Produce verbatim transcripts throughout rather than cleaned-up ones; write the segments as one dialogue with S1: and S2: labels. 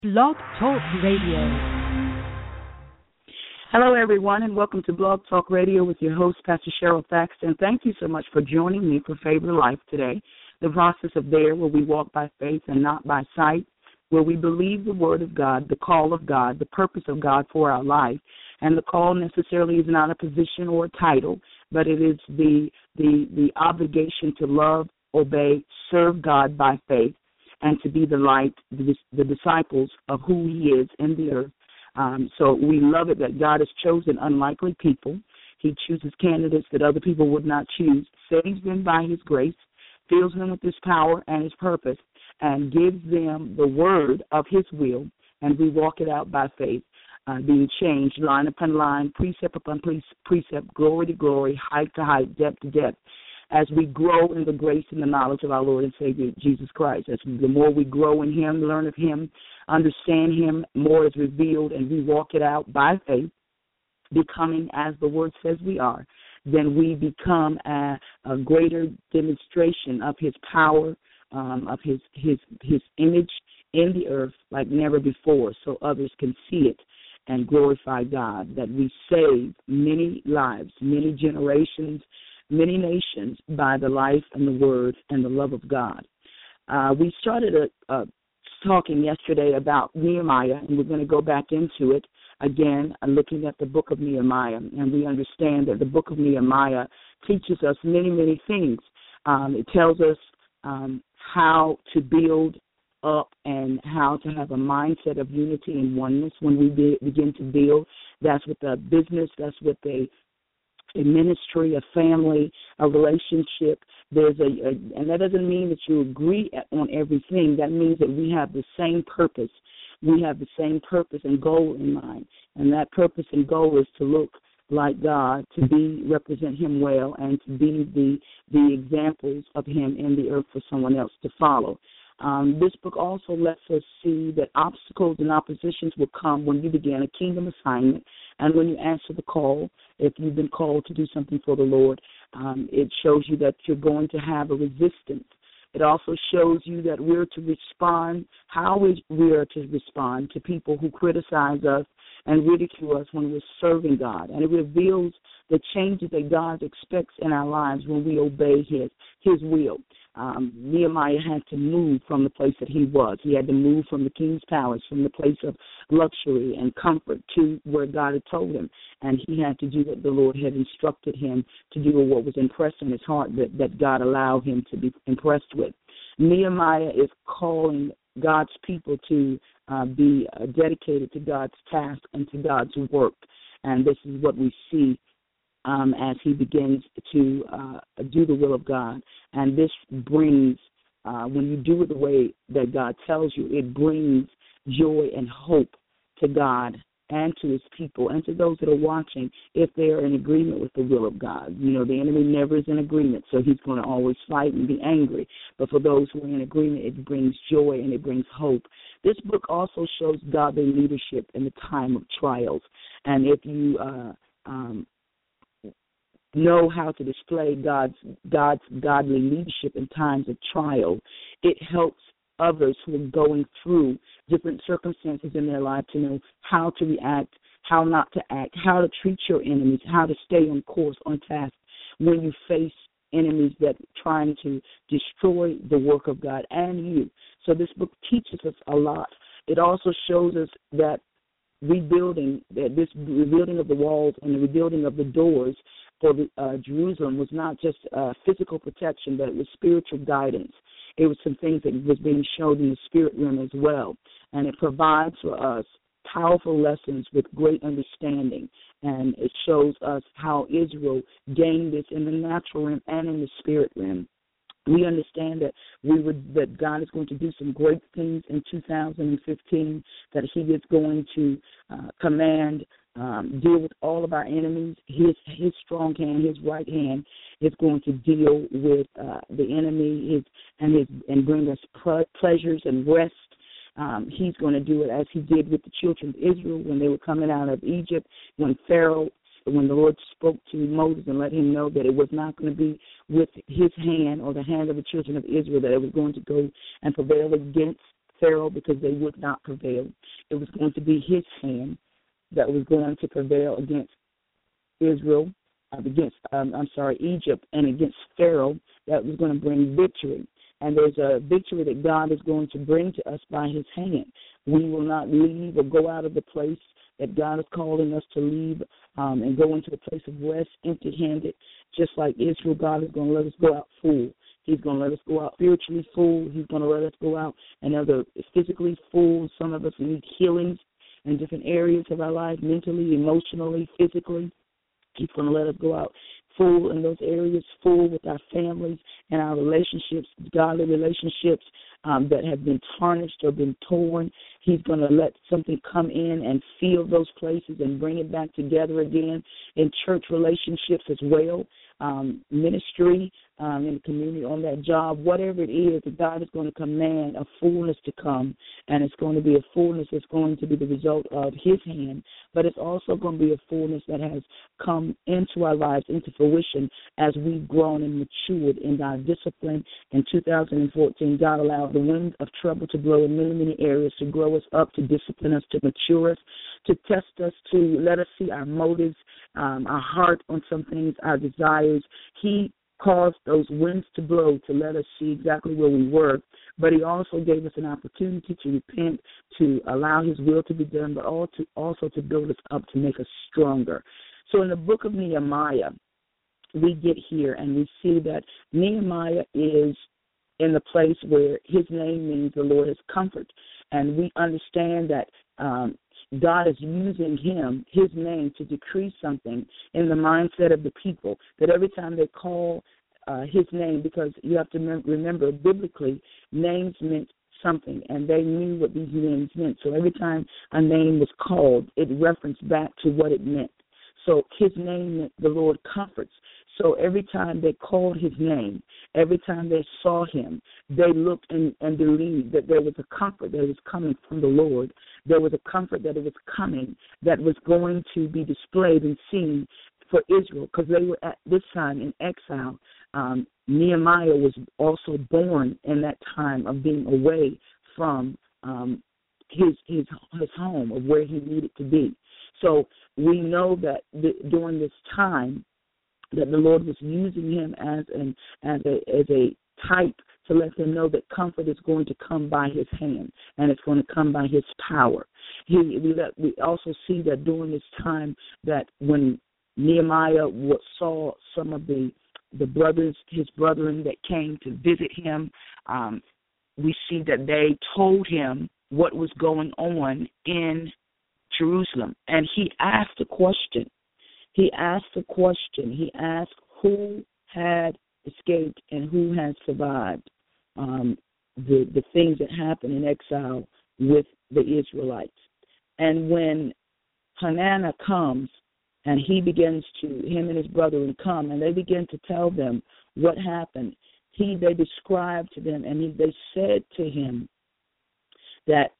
S1: Blog Talk Radio.
S2: Hello, everyone, and welcome to Blog Talk Radio with your host, Pastor Cheryl Thaxton. Thank you so much for joining me for Favor Life today, the process of there where we walk by faith and not by sight, where we believe the Word of God, the call of God, the purpose of God for our life. And the call necessarily is not a position or a title, but it is the the, the obligation to love, obey, serve God by faith, and to be the light, the, the disciples of who He is in the earth. Um, so we love it that God has chosen unlikely people. He chooses candidates that other people would not choose, saves them by His grace, fills them with His power and His purpose, and gives them the word of His will, and we walk it out by faith, uh, being changed line upon line, precept upon precept, glory to glory, height to height, depth to depth, as we grow in the grace and the knowledge of our Lord and Savior, Jesus Christ. As we, the more we grow in Him, learn of Him, understand Him, more is revealed, and we walk it out by faith, becoming as the Word says we are, then we become a, a greater demonstration of His power, um, of His, His, His image in the earth like never before, so others can see it and glorify God, that we save many lives, many generations, many nations by the life and the word and the love of God. Uh, we started a, a talking yesterday about Nehemiah, and we're going to go back into it again, uh, looking at the book of Nehemiah. And we understand that the book of Nehemiah teaches us many, many things. Um, it tells us um, how to build up and how to have a mindset of unity and oneness when we be, begin to build. That's with a business, that's with a a ministry, a family, a relationship. There's a, a, and that doesn't mean that you agree on everything. That means that we have the same purpose. We have the same purpose and goal in mind. And that purpose and goal is to look like God, to be, represent Him well, and to be the, the examples of Him in the earth for someone else to follow. Um, this book also lets us see that obstacles and oppositions will come when you begin a kingdom assignment and when you answer the call. If you've been called to do something for the Lord, um, it shows you that you're going to have a resistance. It also shows you that we're to respond, how we, we are to respond to people who criticize us and ridicule us when we're serving God. And it reveals the changes that God expects in our lives when we obey His, His will. Um, Nehemiah had to move from the place that he was. He had to move from the king's palace, from the place of luxury and comfort to where God had told him. And he had to do what the Lord had instructed him to do, or what was impressed in his heart that, that God allowed him to be impressed with. Nehemiah is calling God's people to uh, be uh, dedicated to God's task and to God's work. And this is what we see Um, as he begins to uh, do the will of God. And this brings, uh, when you do it the way that God tells you, it brings joy and hope to God and to His people and to those that are watching if they are in agreement with the will of God. You know, the enemy never is in agreement, so he's going to always fight and be angry. But for those who are in agreement, it brings joy and it brings hope. This book also shows godly leadership in the time of trials. And if you uh, um, know how to display God's God's godly leadership in times of trial, it helps others who are going through different circumstances in their life to know how to react, how not to act, how to treat your enemies, how to stay on course, on task when you face enemies that are trying to destroy the work of God and you. So this book teaches us a lot. It also shows us that rebuilding, that this rebuilding of the walls and the rebuilding of the doors for the, uh, Jerusalem was not just uh, physical protection, but it was spiritual guidance. It was some things that was being shown in the spirit realm as well. And it provides for us powerful lessons with great understanding. And it shows us how Israel gained this in the natural realm and in the spirit realm. We understand that we would that God is going to do some great things in two thousand fifteen, that He is going to uh, command, um, deal with all of our enemies. His His strong hand, His right hand, is going to deal with uh, the enemy, his and his and bring us pleasures and rest. Um, he's going to do it as He did with the children of Israel when they were coming out of Egypt, when Pharaoh. When the Lord spoke to Moses and let him know that it was not going to be with his hand or the hand of the children of Israel, that it was going to go and prevail against Pharaoh because they would not prevail. It was going to be his hand that was going to prevail against Israel, against, um, I'm sorry, Egypt, and against Pharaoh, that was going to bring victory. And there's a victory that God is going to bring to us by his hand. We will not leave or go out of the place that God is calling us to leave um, and go into a place of rest empty-handed. Just like Israel, God is going to let us go out full. He's going to let us go out spiritually full. He's going to let us go out and other physically full. Some of us need healings in different areas of our life, mentally, emotionally, physically. He's going to let us go out full in those areas, full with our families and our relationships, godly relationships um, that have been tarnished or been torn. He's going to let something come in and fill those places and bring it back together again in church relationships as well, um, ministry, um, in the community, on that job, whatever it is, that God is going to command a fullness to come, and it's going to be a fullness that's going to be the result of his hand, but it's also going to be a fullness that has come into our lives, into fruition as we've grown and matured in our discipline. In two thousand fourteen, God allowed the wind of trouble to blow in many, many areas, to grow us up, to discipline us, to mature us, to test us, to let us see our motives, um, our heart on some things, our desires. He caused those winds to blow to let us see exactly where we were, but he also gave us an opportunity to repent, to allow his will to be done, but also also to build us up, to make us stronger. So in the book of Nehemiah, we get here and we see that Nehemiah is in the place where his name means the Lord is comfort, and we understand that um, God is using him, his name, to decree something in the mindset of the people, that every time they call uh, his name, because you have to remember, biblically, names meant something, and they knew what these names meant. So every time a name was called, it referenced back to what it meant. So his name meant the Lord comforts. So every time they called his name, every time they saw him, they looked and, and believed that there was a comfort that was coming from the Lord. There was a comfort that it was coming that was going to be displayed and seen for Israel, because they were at this time in exile. Um, Nehemiah was also born in that time of being away from um, his, his his home, of where he needed to be. So we know that th- during this time, that the Lord was using him as an as a as a type to let them know that comfort is going to come by his hand, and it's going to come by his power. He, we, let, we also see that during this time, that when Nehemiah saw some of the the brothers, his brethren that came to visit him, um, we see that they told him what was going on in Jerusalem, and he asked a question. He asked a question. He asked who had escaped and who had survived um, the, the things that happened in exile with the Israelites. And when Hananiah comes and he begins to, him and his brethren come, and they begin to tell them what happened, he they described to them, and he, they said to him that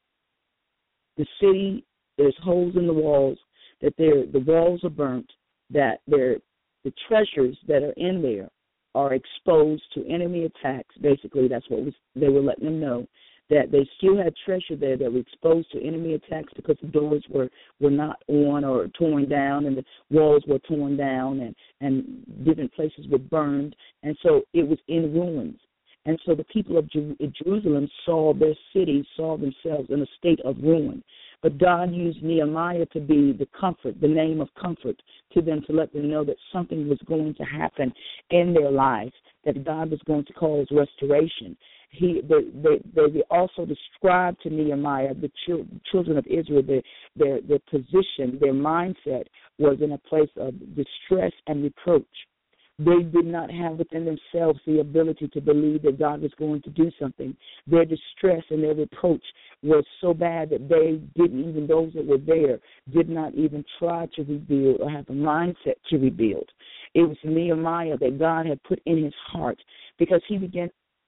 S2: the city, there's holes in the walls, that there, the walls are burnt, that the treasures that are in there are exposed to enemy attacks. Basically, that's what was, they were letting them know, that they still had treasure there that were exposed to enemy attacks because the doors were, were not on or torn down, and the walls were torn down, and, and different places were burned. And so it was in ruins. And so the people of Jerusalem saw their city, saw themselves in a state of ruin. But God used Nehemiah to be the comfort, the name of comfort to them, to let them know that something was going to happen in their lives, that God was going to cause restoration. He, they, they, they also described to Nehemiah, the chil- children of Israel, their, their, their position, their mindset was in a place of distress and reproach. They did not have within themselves the ability to believe that God was going to do something. Their distress and their reproach was so bad that they didn't, even those that were there, did not even try to rebuild or have a mindset to rebuild. It was Nehemiah that God had put in his heart, because he began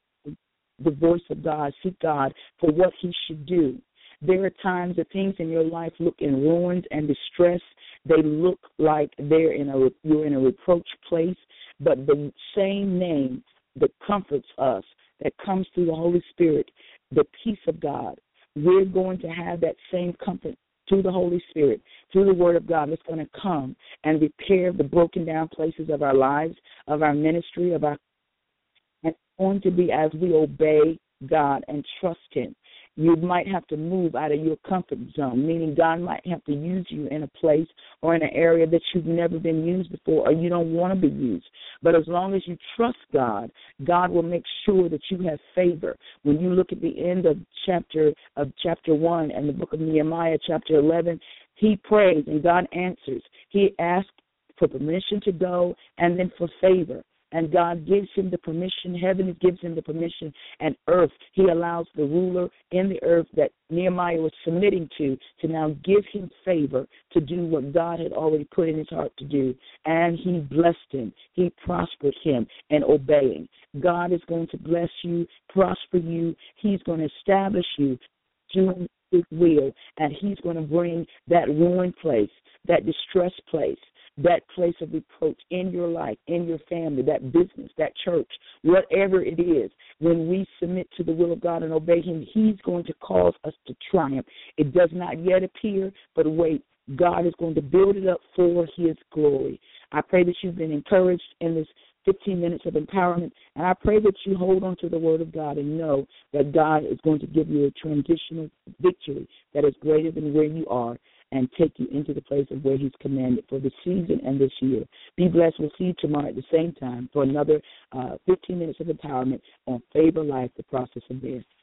S2: the voice of God, seek God for what he should do. There are times that things in your life look in ruins and distress. They look like they're in a you're in a reproach place, but the same name that comforts us, that comes through the Holy Spirit, the peace of God, we're going to have that same comfort through the Holy Spirit, through the Word of God, that's going to come and repair the broken down places of our lives, of our ministry, of our. And it's going to be as we obey God and trust Him. You might have to move out of your comfort zone, meaning God might have to use you in a place or in an area that you've never been used before or you don't want to be used. But as long as you trust God, God will make sure that you have favor. When you look at the end of chapter of chapter one and the book of Nehemiah, chapter eleven, he prays and God answers. He asks for permission to go and then for favor. And God gives him the permission, heaven gives him the permission, and earth, he allows the ruler in the earth that Nehemiah was submitting to, to now give him favor to do what God had already put in his heart to do. And he blessed him. He prospered him in obeying. God is going to bless you, prosper you. He's going to establish you doing his will, and he's going to bring that ruined place, that distressed place, that place of reproach in your life, in your family, that business, that church, whatever it is. When we submit to the will of God and obey him, he's going to cause us to triumph. It does not yet appear, but wait, God is going to build it up for his glory. I pray that you've been encouraged in this fifteen minutes of empowerment, and I pray that you hold on to the word of God and know that God is going to give you a transitional victory that is greater than where you are, and take you into the place of where he's commanded for the season and this year. Be blessed. We'll see you tomorrow at the same time for another uh, fifteen minutes of empowerment on Favor Life, the process of there.